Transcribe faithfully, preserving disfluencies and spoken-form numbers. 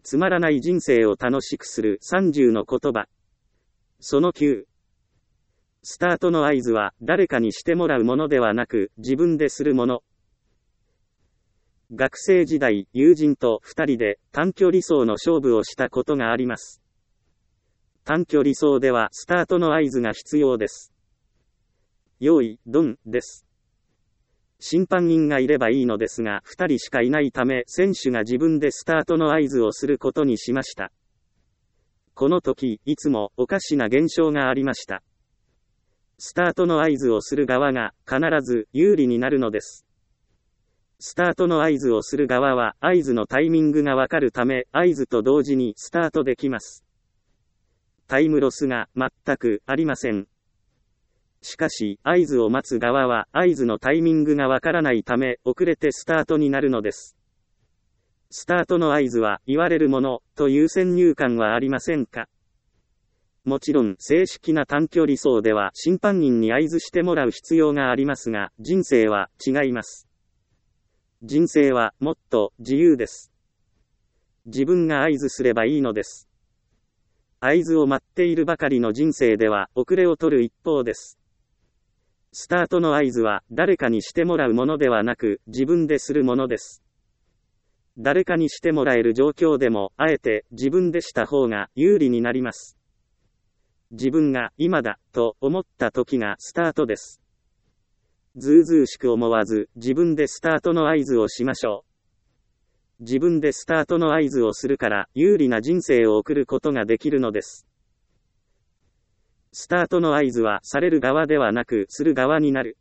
つまらない人生を楽しくするさんじゅうの言葉。そのきゅう。スタートの合図は誰かにしてもらうものではなく自分でするもの。学生時代、友人と二人で短距離走の勝負をしたことがあります。短距離走ではスタートの合図が必要です。用意、ドン、です。審判員がいればいいのですが、二人しかいないため、選手が自分でスタートの合図をすることにしました。この時、いつもおかしな現象がありました。スタートの合図をする側が必ず有利になるのです。スタートの合図をする側は合図のタイミングがわかるため、合図と同時にスタートできます。タイムロスが全くありません。しかし、合図を待つ側は合図のタイミングがわからないため、遅れてスタートになるのです。スタートの合図は言われるものという先入観はありませんか？もちろん正式な短距離走では審判員に合図してもらう必要がありますが、人生は違います。人生はもっと自由です。自分が合図すればいいのです。合図を待っているばかりの人生では遅れを取る一方です。スタートの合図は誰かにしてもらうものではなく自分でするものです。誰かにしてもらえる状況でもあえて自分でした方が有利になります。自分が今だと思った時がスタートです。ずうずうしく思わず自分でスタートの合図をしましょう。自分でスタートの合図をするから有利な人生を送ることができるのです。スタートの合図はされる側ではなくする側になる。